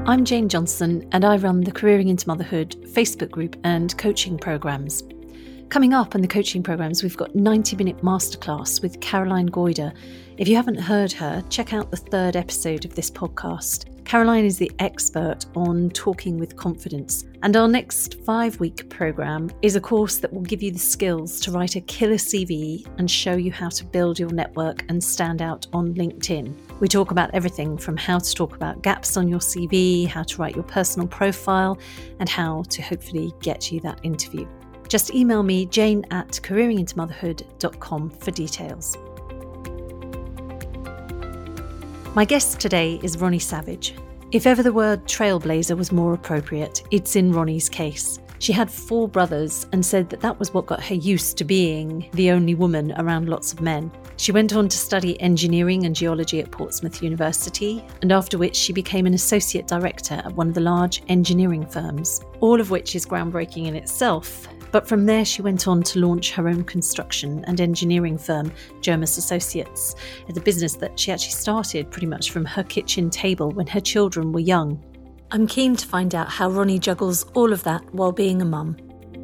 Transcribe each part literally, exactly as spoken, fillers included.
I'm Jane Johnson, and I run the Careering into Motherhood Facebook group and coaching programmes. Coming up in the coaching programmes, we've got ninety-minute masterclass with Caroline Goyder. If you haven't heard her, check out the third episode of this podcast. Caroline is the expert on talking with confidence. And our next five-week programme is a course that will give you the skills to write a killer C V and show you how to build your network and stand out on LinkedIn. We talk about everything from how to talk about gaps on your C V, how to write your personal profile, and how to hopefully get you that interview. Just email me, jane at careering into motherhood dot com for details. My guest today is Ronnie Savage. If ever the word trailblazer was more appropriate, it's in Ronnie's case. She had four brothers and said that that was what got her used to being the only woman around lots of men. She went on to study engineering and geology at Portsmouth University, and after which she became an associate director at one of the large engineering firms, all of which is groundbreaking in itself. But from there, she went on to launch her own construction and engineering firm, Jomas Associates, a business that she actually started pretty much from her kitchen table when her children were young. I'm keen to find out how Ronnie juggles all of that while being a mum.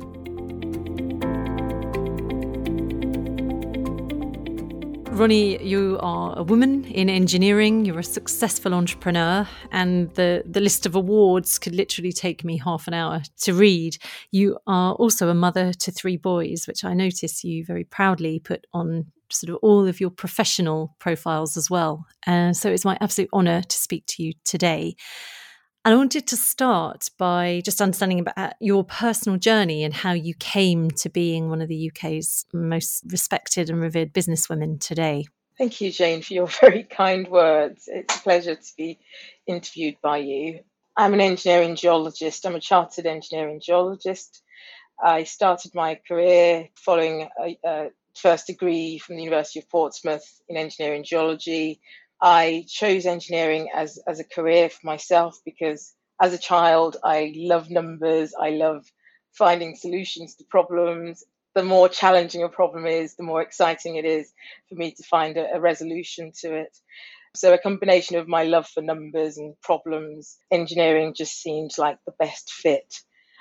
Ronnie, you are a woman in engineering, you're a successful entrepreneur, and the, the list of awards could literally take me half an hour to read. You are also a mother to three boys, which I notice you very proudly put on sort of all of your professional profiles as well. And so it's my absolute honour to speak to you today. And I wanted to start by just understanding about your personal journey and how you came to being one of the U K's most respected and revered businesswomen today. Thank you, Jane, for your very kind words. It's a pleasure to be interviewed by you. I'm an engineering geologist. I'm a chartered engineering geologist. I started my career following a, a first degree from the University of Portsmouth in engineering geology. I chose engineering as, as a career for myself because as a child, I love numbers. I love finding solutions to problems. The more challenging a problem is, the more exciting it is for me to find a, a resolution to it. So a combination of my love for numbers and problems, engineering just seemed like the best fit.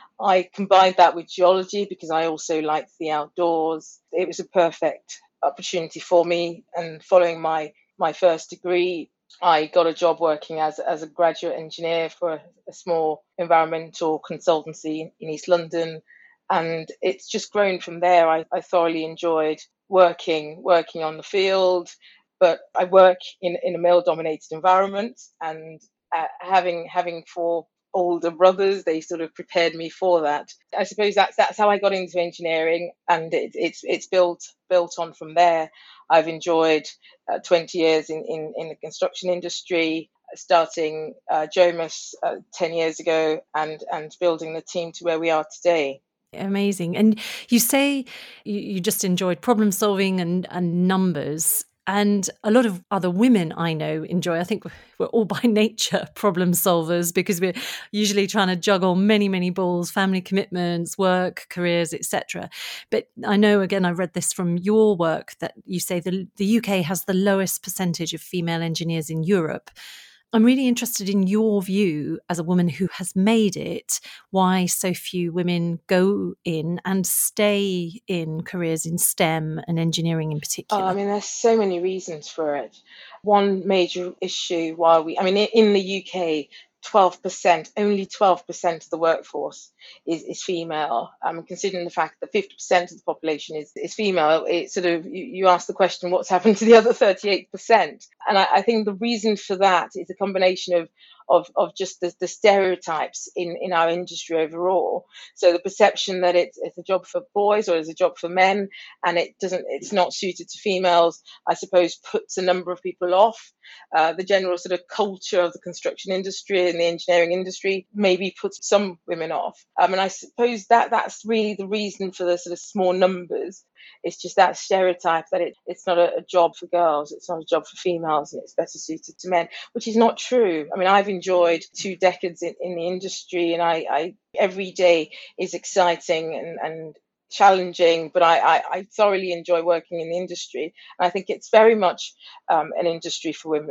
I combined that with geology because I also liked the outdoors. It was a perfect opportunity for me. And following my my first degree, I got a job working as, as a graduate engineer for a, a small environmental consultancy in East London. And it's just grown from there. I, I thoroughly enjoyed working, working on the field, but I work in, in a male-dominated environment, and uh, having having four older brothers, they sort of prepared me for that. I suppose that's that's how I got into engineering, and it, it's it's built built on from there. I've enjoyed uh, twenty years in, in, in the construction industry, starting uh, Jomas uh, ten years ago and, and building the team to where we are today. Amazing. And you say you, you just enjoyed problem solving and, and numbers. And a lot of other women I know enjoy, I think we're all by nature problem solvers because we're usually trying to juggle many, many balls, family commitments, work, careers, et cetera. But I know, again, I read this from your work that you say the, the U K has the lowest percentage of female engineers in Europe. I'm really interested in your view as a woman who has made it, why so few women go in and stay in careers in STEM and engineering in particular. Oh, I mean, there's so many reasons for it. One major issue why we, I mean, in the U K, twelve percent, only twelve percent of the workforce is, is female. Um, considering the fact that fifty percent of the population is, is female, it sort of, you, you ask the question, what's happened to the other thirty-eight percent? And I, I think the reason for that is a combination of of, of just the, the stereotypes in, in our industry overall. So the perception that it's, it's a job for boys or it's a job for men, and it doesn't, it's not suited to females, I suppose puts a number of people off. Uh, the general sort of culture of the construction industry and the engineering industry maybe puts some women off. Um, and I suppose that that's really the reason for the sort of small numbers. It's just that stereotype that it, it's not a, a job for girls, it's not a job for females, and it's better suited to men, which is not true. I mean, I've enjoyed two decades in, in the industry, and I, I every day is exciting and, and challenging, but I, I, I thoroughly enjoy working in the industry. And I think it's very much um, an industry for women.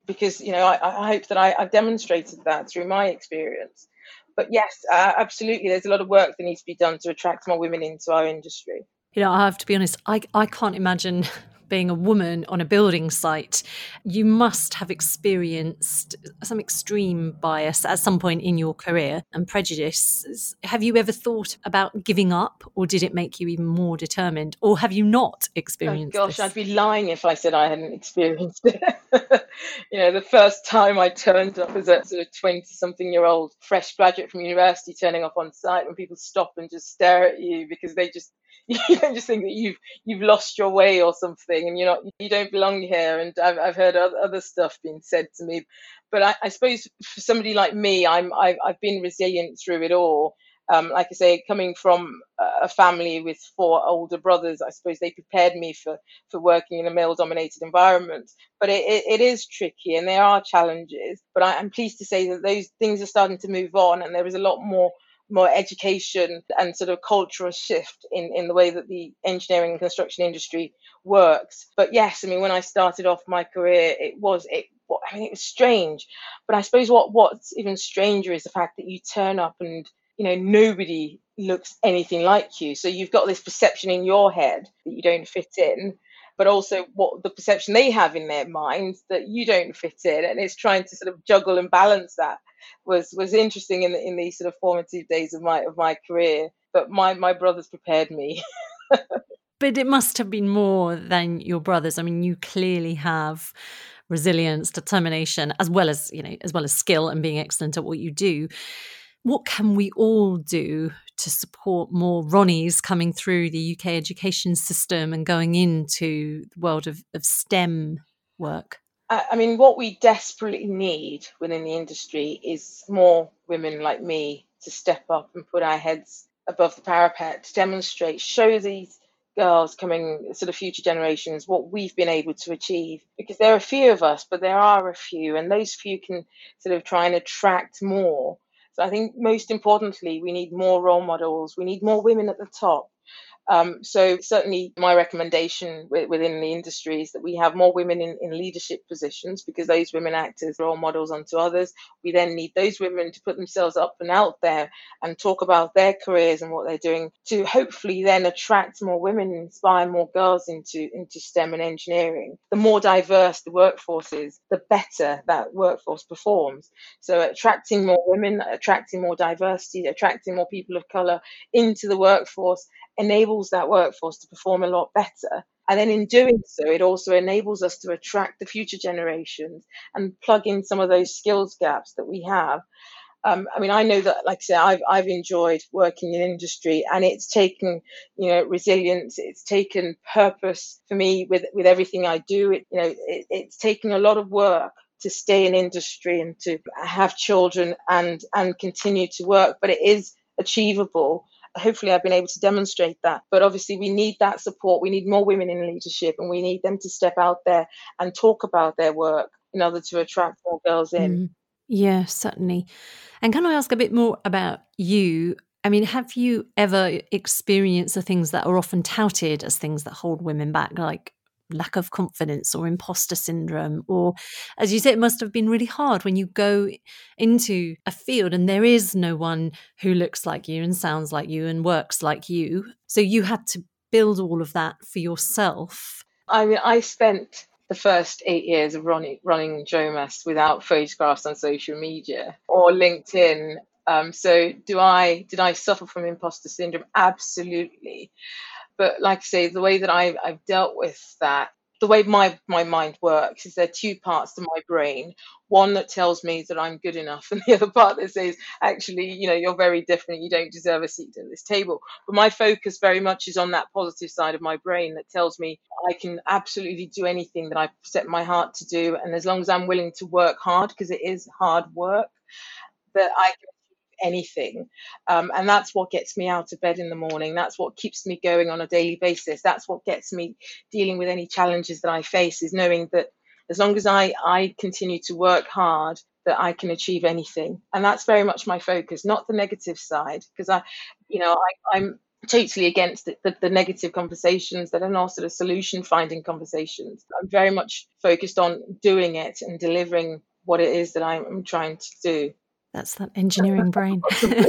because, you know, I, I hope that I, I've demonstrated that through my experience. But yes, uh, absolutely, there's a lot of work that needs to be done to attract more women into our industry. You know, I have to be honest, I, I can't imagine being a woman on a building site. You must have experienced some extreme bias at some point in your career and prejudice. Have you ever thought about giving up, or did it make you even more determined? Or have you not Oh experienced gosh, this? I'd be lying if I said I hadn't experienced it. You know, the first time I turned up as a sort of twenty-something-year-old fresh graduate from university, turning up on site, when people stop and just stare at you because they just you don't just think that you've you've lost your way or something, and you're not you don't belong here. And I've I've heard oth- other stuff being said to me, but I, I suppose for somebody like me, I'm I've, I've been resilient through it all. Um, like I say, coming from a family with four older brothers, I suppose they prepared me for for working in a male-dominated environment. But it, it, it is tricky, and there are challenges. But I, I'm pleased to say that those things are starting to move on, and there is a lot more more education and sort of cultural shift in, in the way that the engineering and construction industry works. But yes, I mean, when I started off my career, it was it. I mean, it was strange. But I suppose what what's even stranger is the fact that you turn up and, you know, nobody looks anything like you. So you've got this perception in your head that you don't fit in, but also what the perception they have in their minds that you don't fit in. And it's trying to sort of juggle and balance that was was interesting in the, in these sort of formative days of my of my career. But my my brothers prepared me. But it must have been more than your brothers. I mean, you clearly have resilience, determination, as well as, you know, as well as skill and being excellent at what you do. What can we all do to support more Ronnies coming through the U K education system and going into the world of, of STEM work? I I mean, what we desperately need within the industry is more women like me to step up and put our heads above the parapet, to demonstrate, show these girls coming, sort of future generations, what we've been able to achieve. Because there are a few of us, but there are a few, and those few can sort of try and attract more. So I think most importantly, we need more role models. We need more women at the top. Um, so certainly my recommendation wi- within the industry is that we have more women in, in leadership positions, because those women act as role models unto others. We then need those women to put themselves up and out there and talk about their careers and what they're doing, to hopefully then attract more women, inspire more girls into, into STEM and engineering. The more diverse the workforce is, the better that workforce performs. So attracting more women, attracting more diversity, attracting more people of colour into the workforce enables that workforce to perform a lot better. And then in doing so, it also enables us to attract the future generations and plug in some of those skills gaps that we have. Um, I mean, I know that, like I say, I've I've enjoyed working in industry, and it's taken, you know, resilience. It's taken purpose for me with with everything I do. It, you know, it, it's taken a lot of work to stay in industry and to have children and and continue to work, but it is achievable. Hopefully I've been able to demonstrate that. But obviously we need that support. We need more women in leadership, and we need them to step out there and talk about their work in order to attract more girls in. Mm. Yeah, certainly. And can I ask a bit more about you? I mean, have you ever experienced the things that are often touted as things that hold women back, like lack of confidence or imposter syndrome? Or, as you say, it must have been really hard when you go into a field and there is no one who looks like you and sounds like you and works like you. So you had to build all of that for yourself. I mean, I spent the first eight years of running running Jomas without photographs on social media or LinkedIn. Um, so do I did I suffer from imposter syndrome? Absolutely. But like I say, the way that I've, I've dealt with that, the way my, my mind works is there are two parts to my brain. One that tells me that I'm good enough, and the other part that says, actually, you know, you're very different. You don't deserve a seat at this table. But my focus very much is on that positive side of my brain that tells me I can absolutely do anything that I set my heart to do. And as long as I'm willing to work hard, because it is hard work, that I can anything. Um, and that's what gets me out of bed in the morning. That's what keeps me going on a daily basis. That's what gets me dealing with any challenges that I face, is knowing that as long as I, I continue to work hard, that I can achieve anything. And that's very much my focus, not the negative side, because I, you know, I, I'm totally against the, the, the negative conversations that are not sort of solution finding conversations. I'm very much focused on doing it and delivering what it is that I'm trying to do. That's that engineering brain,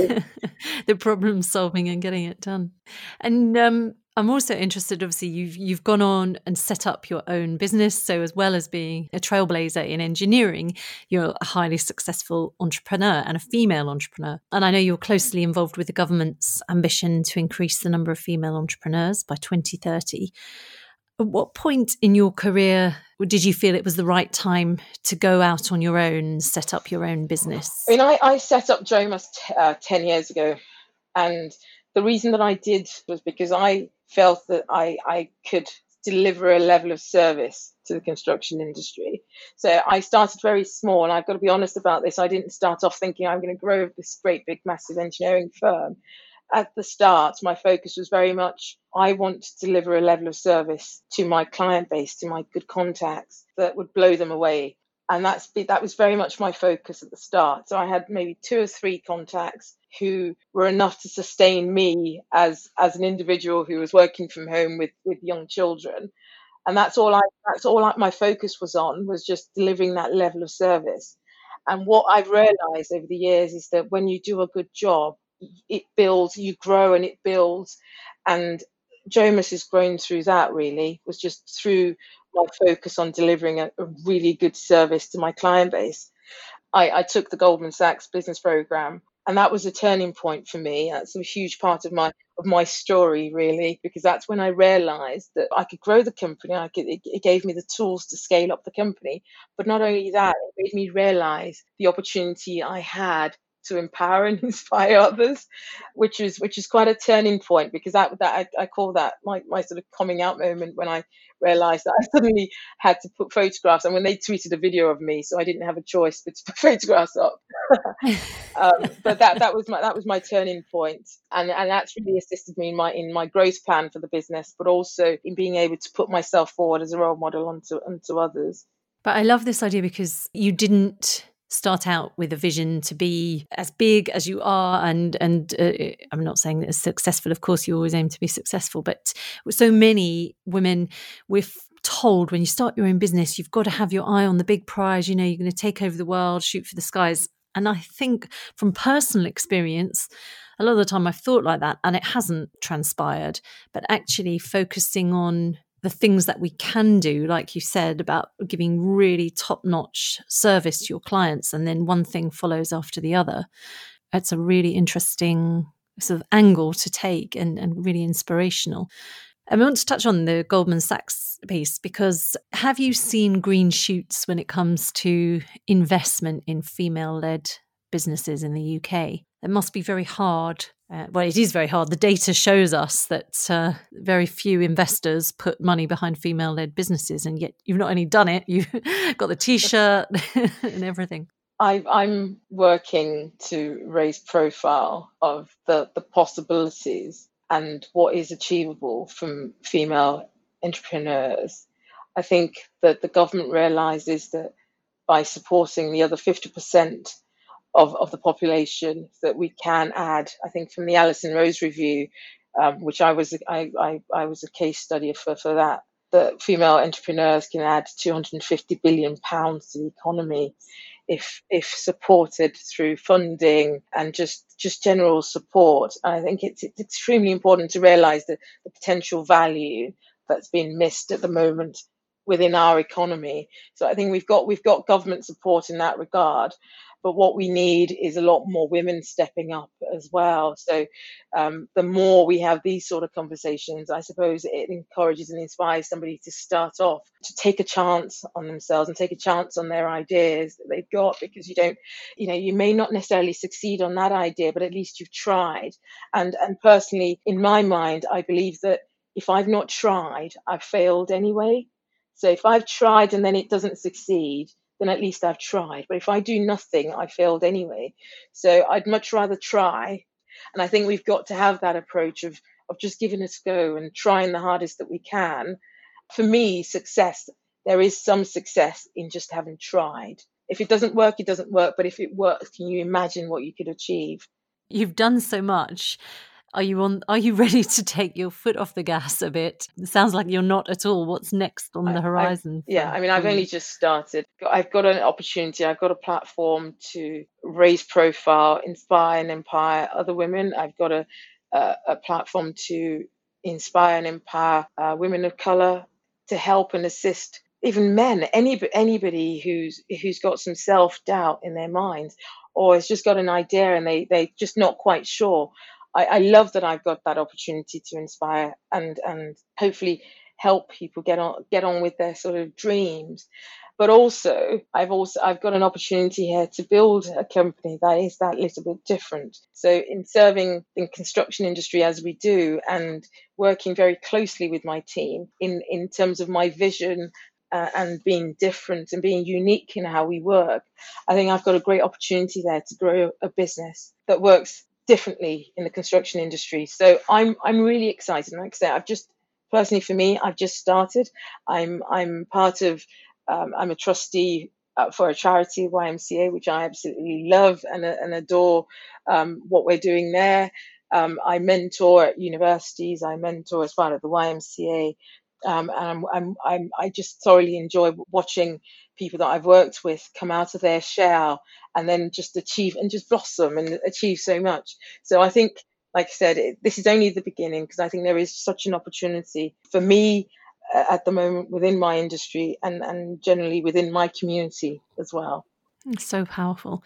the problem solving and getting it done. And um, I'm also interested, obviously, you've you've gone on and set up your own business. So as well as being a trailblazer in engineering, you're a highly successful entrepreneur and a female entrepreneur. And I know you're closely involved with the government's ambition to increase the number of female entrepreneurs by twenty thirty. At what point in your career did you feel it was the right time to go out on your own and set up your own business? I mean, I, I set up Jomas t- uh, ten years ago. And the reason that I did was because I felt that I, I could deliver a level of service to the construction industry. So I started very small, and I've got to be honest about this. I didn't start off thinking I'm going to grow this great, big, massive engineering firm. At the start, my focus was very much, I want to deliver a level of service to my client base, to my good contacts that would blow them away. And that's that was very much my focus at the start. So I had maybe two or three contacts who were enough to sustain me as as an individual who was working from home with with young children. And that's all I that's all I, my focus was on, was just delivering that level of service. And what I've realized over the years is that when you do a good job, it builds, you grow and it builds. And Jomas has grown through that, really, was just through my focus on delivering a, a really good service to my client base. I, I took the Goldman Sachs business program, and that was a turning point for me. That's a huge part of my of my story, really, because that's when I realized that I could grow the company. I could, it, it gave me the tools to scale up the company. But not only that, it made me realize the opportunity I had to empower and inspire others, which is which is quite a turning point, because that that I, I call that my, my sort of coming out moment, when I realized that I suddenly had to put photographs, and when they tweeted a video of me, so I didn't have a choice but to put photographs up. um, but that that was my that was my turning point, and and that's really assisted me in my in my growth plan for the business, but also in being able to put myself forward as a role model onto onto others. But I love this idea, because you didn't start out with a vision to be as big as you are, and and uh, I'm not saying that as successful. Of course, you always aim to be successful, but so many women, we're told when you start your own business, you've got to have your eye on the big prize. You know, you're going to take over the world, shoot for the skies. And I think from personal experience, a lot of the time I've thought like that, and it hasn't transpired. But actually focusing on the things that we can do, like you said, about giving really top-notch service to your clients, and then one thing follows after the other. It's a really interesting sort of angle to take, and, and really inspirational. And I want to touch on the Goldman Sachs piece, because have you seen green shoots when it comes to investment in female-led businesses in the U K? It must be very hard. Uh, well, it is very hard. The data shows us that uh, very few investors put money behind female-led businesses, and yet you've not only done it, you've got the T-shirt and everything. I, I'm working to raise profile of the, the possibilities and what is achievable from female entrepreneurs. I think that the government realizes that by supporting the other fifty percent of, of the population, that we can add, I think from the Alison Rose review, um, which I was I, I, I was a case study for, for that, that female entrepreneurs can add two hundred fifty billion pounds to the economy if if supported through funding and just, just general support. And I think it's, it's extremely important to realise that the potential value that's been missed at the moment within our economy. So I think we've got we've got government support in that regard. But what we need is a lot more women stepping up as well. So um, the more we have these sort of conversations, I suppose it encourages and inspires somebody to start off, to take a chance on themselves and take a chance on their ideas that they've got, because you don't, you know, you may not necessarily succeed on that idea, but at least you've tried. And, and personally, in my mind, I believe that if I've not tried, I've failed anyway. So if I've tried and then it doesn't succeed, then at least I've tried. But if I do nothing, I failed anyway. So I'd much rather try. And I think we've got to have that approach of, of just giving it a go and trying the hardest that we can. For me, success, there is some success in just having tried. If it doesn't work, it doesn't work. But if it works, can you imagine what you could achieve? You've done so much. Are you on? Are you ready to take your foot off the gas a bit? It sounds like you're not at all. What's next on I, the I've horizon yeah, for, I mean, for I've you? only just started. I've got an opportunity. I've got a platform to raise profile, inspire, and empower other women. I've got a a, a platform to inspire and empower uh, women of color, to help and assist even men, any anybody who's who's got some self doubt in their minds, or has just got an idea and they they just not quite sure. I, I love that I've got that opportunity to inspire and and hopefully help people get on get on with their sort of dreams. But also i've also I've got an opportunity here to build a company that is that little bit different. So in serving the construction industry as we do, and working very closely with my team in in terms of my vision, uh, and being different and being unique in how we work, I think I've got a great opportunity there to grow a business that works differently in the construction industry. So i'm i'm really excited. Like I say, I've just personally, for me, I've just started. I'm I'm part of. Um, I'm a trustee uh, for a charity, Y M C A, which I absolutely love and, uh, and adore um, what we're doing there. Um, I mentor at universities. I mentor as part of the Y M C A, um, and I'm, I'm I'm I just thoroughly enjoy watching people that I've worked with come out of their shell and then just achieve and just blossom and achieve so much. So I think, like I said, it, this is only the beginning, because I think there is such an opportunity for me uh, at the moment within my industry, and, and generally within my community as well. So powerful.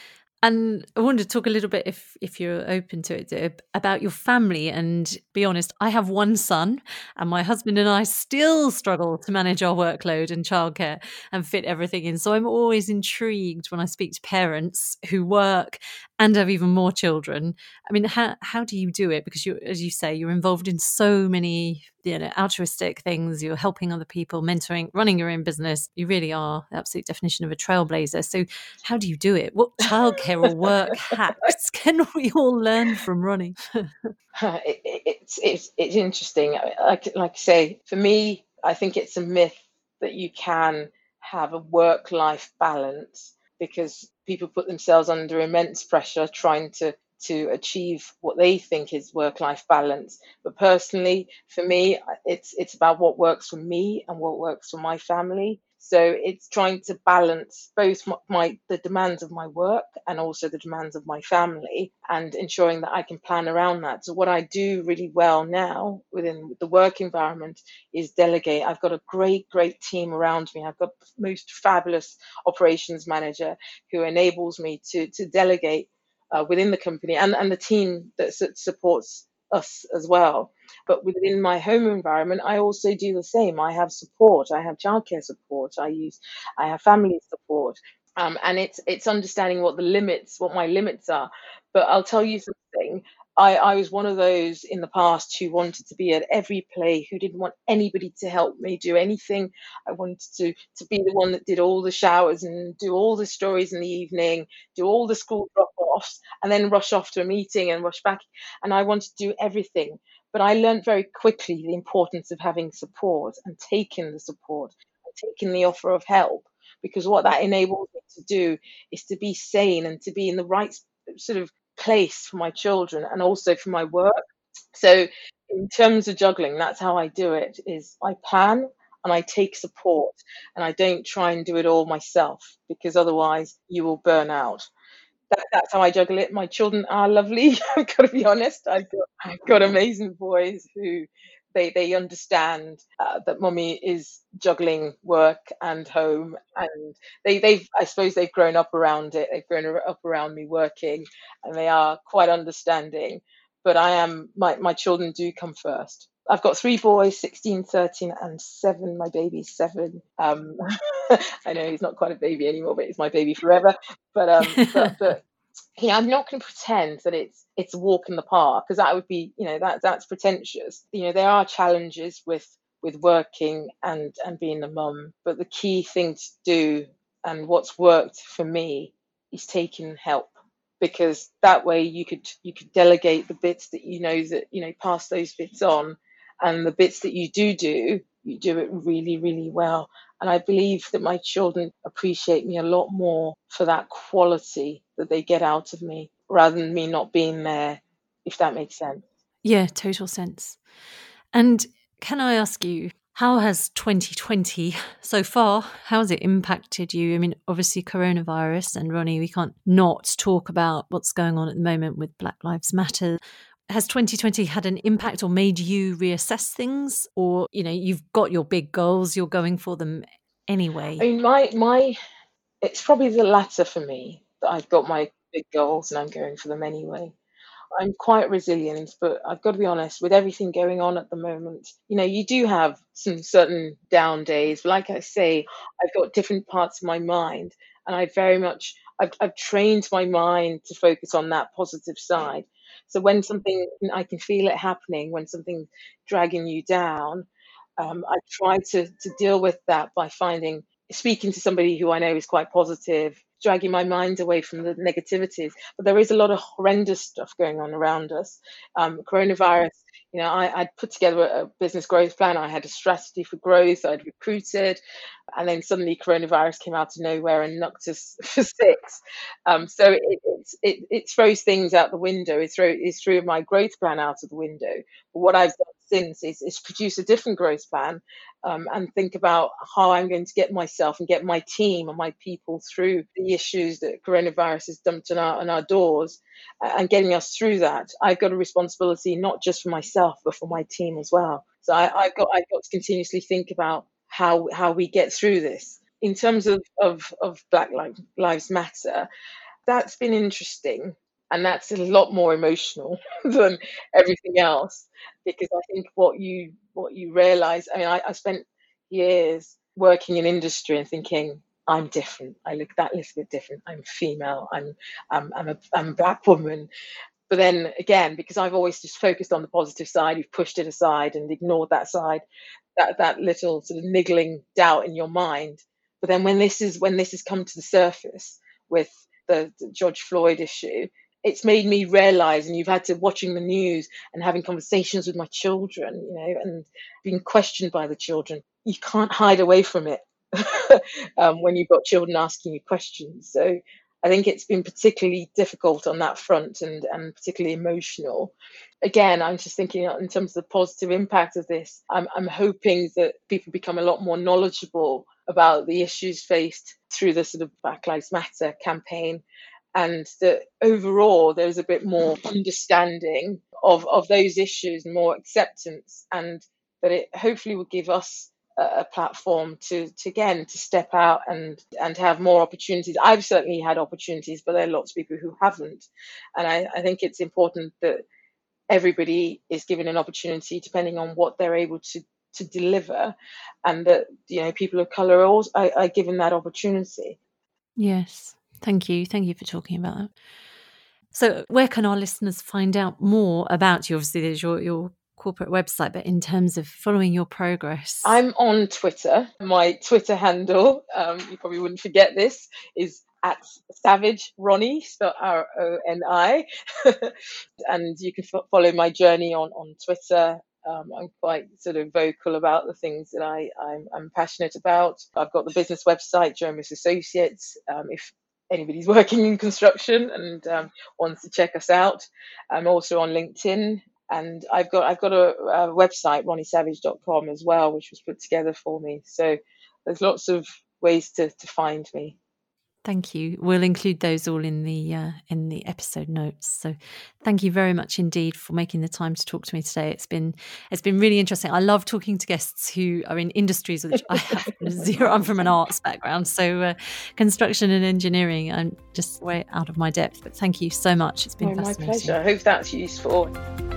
And I wanted to talk a little bit, if if you're open to it, about your family. And be honest, I have one son, and my husband and I still struggle to manage our workload and childcare and fit everything in. So I'm always intrigued when I speak to parents who work and have even more children. I mean, how how do you do it? Because you, as you say, you're involved in so many, you know, altruistic things. You're helping other people, mentoring, running your own business. You really are the absolute definition of a trailblazer. So how do you do it? What childcare or work hacks can we all learn from Ronnie? it, it, it's it's it's interesting. Like like I say, for me, I think it's a myth that you can have a work-life balance, because people put themselves under immense pressure trying to to achieve what they think is work-life balance. But personally, for me, it's it's about what works for me and what works for my family. So it's trying to balance both my, my the demands of my work and also the demands of my family, and ensuring that I can plan around that. So what I do really well now within the work environment is delegate. I've got a great, great team around me. I've got the most fabulous operations manager who enables me to to delegate uh, within the company, and, and the team that su- supports us as well. But within my home environment, I also do the same. I have support. I have childcare support. I use, I have family support. Um, and it's it's understanding what the limits, what my limits are. But I'll tell you something. I, I was one of those in the past who wanted to be at every play, who didn't want anybody to help me do anything. I wanted to to be the one that did all the showers and do all the stories in the evening, do all the school drop-offs, and then rush off to a meeting and rush back. And I wanted to do everything. But I learned very quickly the importance of having support and taking the support and taking the offer of help, because what that enables me to do is to be sane and to be in the right sort of place for my children and also for my work. So in terms of juggling, that's how I do it, is I plan and I take support, and I don't try and do it all myself, because otherwise you will burn out. That, that's how I juggle it. My children are lovely. I've got to be honest. I've got, I've got amazing boys who they they understand uh, that mummy is juggling work and home, and they they've I suppose they've grown up around it. They've grown up around me working, and they are quite understanding. But I am my my children do come first. I've got three boys, sixteen, thirteen, and seven. My baby's seven. Um, I know he's not quite a baby anymore, but he's my baby forever. But um, but but yeah, I'm not going to pretend that it's it's a walk in the park, because that would be, you know, that that's pretentious. You know, there are challenges with with working and and being a mum, but the key thing to do, and what's worked for me, is taking help, because that way you could you could delegate the bits that you know that you know pass those bits on, and the bits that you do do you do it really, really well. And I believe that my children appreciate me a lot more for that quality that they get out of me, rather than me not being there, if that makes sense. Yeah, total sense. And can I ask you, how has twenty twenty so far, how has it impacted you? I mean, obviously coronavirus, and Ronnie, we can't not talk about what's going on at the moment with Black Lives Matter. Has twenty twenty had an impact or made you reassess things? Or, you know, you've got your big goals, you're going for them anyway. I mean, my my it's probably the latter for me, that I've got my big goals and I'm going for them anyway. I'm quite resilient, but I've got to be honest, with everything going on at the moment, you know, you do have some certain down days. Like I say, I've got different parts of my mind, and I very much, I've, I've trained my mind to focus on that positive side. So when something, I can feel it happening, when something's dragging you down, um, I try to to deal with that by finding speaking to somebody who I know is quite positive, dragging my mind away from the negativities. But there is a lot of horrendous stuff going on around us. Um, coronavirus, you know, I, I'd put together a business growth plan. I had a strategy for growth. I'd recruited, and then suddenly coronavirus came out of nowhere and knocked us for six. Um, so it, it, it, it throws things out the window. It, throw, it threw my growth plan out of the window. But what I've done since is, is produce a different growth plan, um, and think about how I'm going to get myself and get my team and my people through the issues that coronavirus has dumped on our, on our doors, uh, and getting us through that. I've got a responsibility not just for myself, but for my team as well. So I, I've got I've got to continuously think about how how we get through this. In terms of, of, of Black Lives Matter, that's been interesting. And that's a lot more emotional than everything else, because I think what you what you realize, I mean, I, I spent years working in industry and thinking, I'm different. I look that little bit different. I'm female. I'm I'm I'm a I'm a black woman. But then again, because I've always just focused on the positive side, you've pushed it aside and ignored that side, that that little sort of niggling doubt in your mind. But then when this is when this has come to the surface with the, the George Floyd issue, it's made me realize, and you've had to watching the news and having conversations with my children, you know, and being questioned by the children. You can't hide away from it um, when you've got children asking you questions. So I think it's been particularly difficult on that front, and, and particularly emotional. Again, I'm just thinking in terms of the positive impact of this, I'm, I'm hoping that people become a lot more knowledgeable about the issues faced through the sort of Black Lives Matter campaign, and that overall there's a bit more understanding of, of those issues and more acceptance, and that it hopefully will give us a, a platform to, to, again, to step out and, and have more opportunities. I've certainly had opportunities, but there are lots of people who haven't. And I, I think it's important that everybody is given an opportunity depending on what they're able to, to deliver, and that, you know, people of colour are, also, are, are given that opportunity. Yes. Thank you. Thank you for talking about that. So where can our listeners find out more about you? Obviously, there's your, your corporate website, but in terms of following your progress? I'm on Twitter. My Twitter handle, um, you probably wouldn't forget this, is at Savage Ronnie, spelled R O N I. And you can f- follow my journey on, on Twitter. Um, I'm quite sort of vocal about the things that I, I'm, I'm passionate about. I've got the business website, Jomis Associates. Um, if anybody's working in construction and um, wants to check us out, I'm also on LinkedIn, and I've got I've got a, a website, ronnie savage dot com, as well, which was put together for me. So there's lots of ways to, to find me. Thank you. We'll include those all in the uh, in the episode notes. So thank you very much indeed for making the time to talk to me today. It's been it's been really interesting. I love talking to guests who are in industries which I have zero. I'm from an arts background, so uh, construction and engineering, I'm just way out of my depth. But thank you so much. It's been Oh, fascinating. my pleasure. I hope that's useful.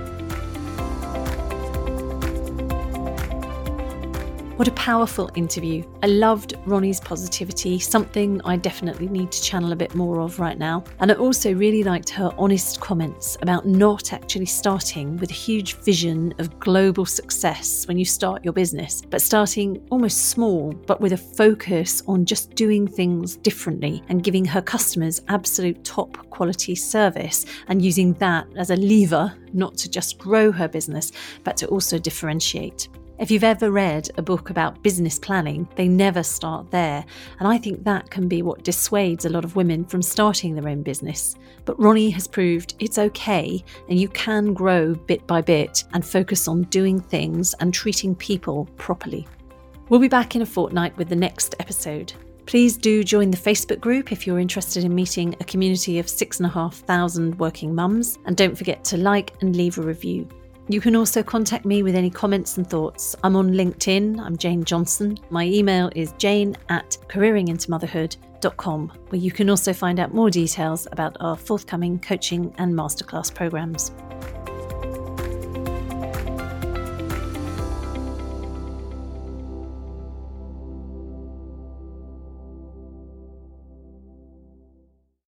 What a powerful interview. I loved Ronnie's positivity, something I definitely need to channel a bit more of right now. And I also really liked her honest comments about not actually starting with a huge vision of global success when you start your business, but starting almost small, but with a focus on just doing things differently and giving her customers absolute top quality service, and using that as a lever not to just grow her business, but to also differentiate. If you've ever read a book about business planning, they never start there. And I think that can be what dissuades a lot of women from starting their own business. But Ronnie has proved it's okay and you can grow bit by bit and focus on doing things and treating people properly. We'll be back in a fortnight with the next episode. Please do join the Facebook group if you're interested in meeting a community of six and a half thousand working mums. And don't forget to like and leave a review. You can also contact me with any comments and thoughts. I'm on LinkedIn. I'm Jane Johnson. My email is jane at careering into motherhood dot com, where you can also find out more details about our forthcoming coaching and masterclass programs.